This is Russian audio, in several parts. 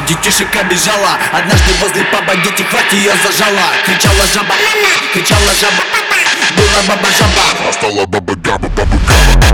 детишек обижала. Однажды возле паба дети хвать ее зажала. Кричала жаба, кричала жаба, была баба жаба, а стала баба габа, баба габа.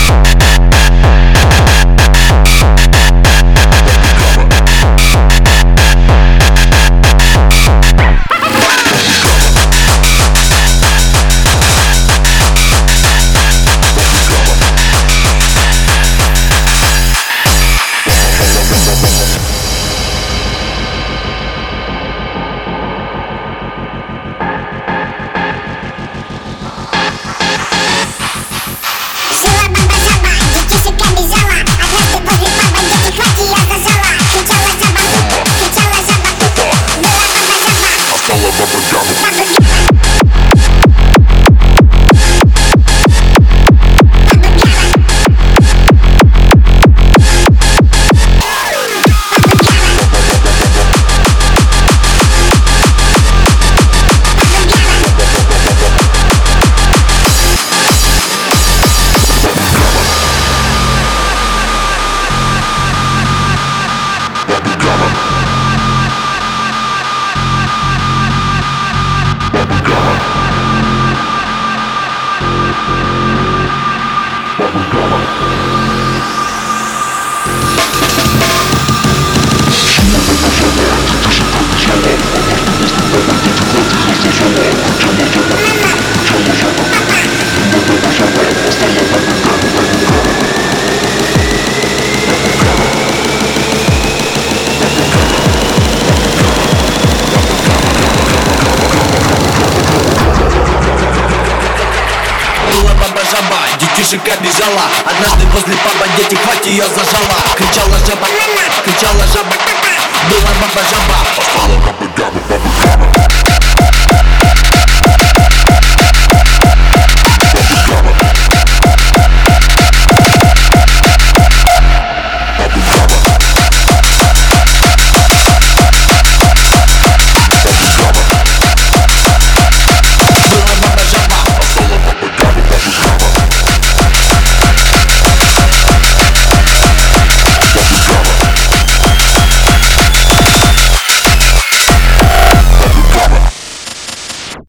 Детишек обижала. Однажды возле паба дети хвать ее зажала. Кричала жаба, кричала жаба, была баба жаба, а стала баба габа, баба габа.